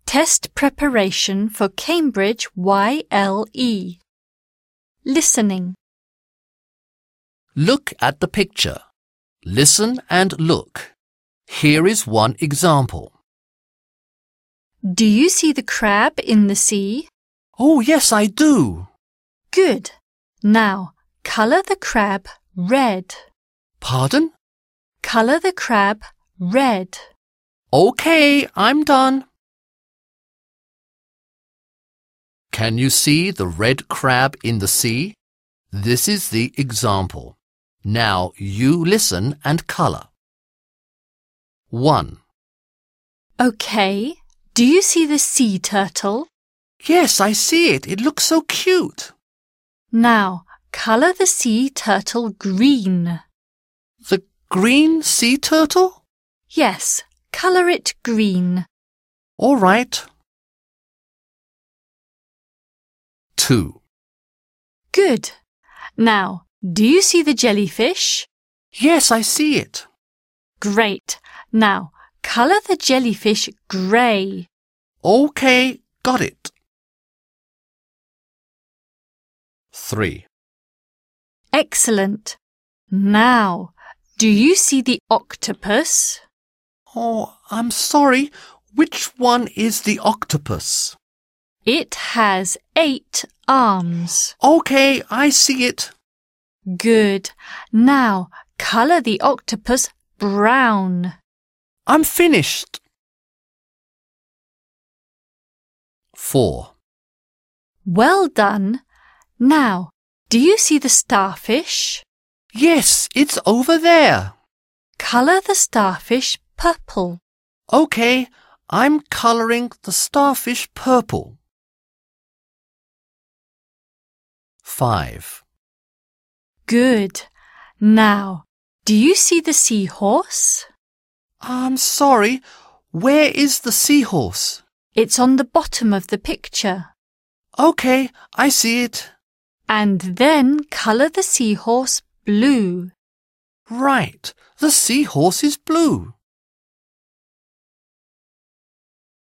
Test preparation for Cambridge YLE. Listening. Look at the picture. Listen and look. Here is one example. Do you see the crab in the sea? Oh, yes, I do. Good. Now, colour the crab red. Pardon? Colour the crab red. Okay, I'm done. Can you see the red crab in the sea? This is the example. Now you listen and colour. 1. Okay. Do you see the sea turtle? Yes, I see it. It looks so cute. Now, colour the sea turtle green. The green sea turtle? Yes, colour it green. All right. 2. Good. Now, do you see the jellyfish? Yes, I see it. Great. Now, colour the jellyfish grey. Okay, got it. 3. Excellent. Now, do you see the octopus? Oh, I'm sorry. Which one is the octopus? It has 8 arms. Okay, I see it. Good. Now, colour the octopus brown. I'm finished. 4. Well done. Now, do you see the starfish? Yes, it's over there. Colour the starfish purple. Okay, I'm colouring the starfish purple. 5. Good. Now, do you see the seahorse? I'm sorry. Where is the seahorse? It's on the bottom of the picture. Okay, I see it. And then colour the seahorse blue. Right, the seahorse is blue.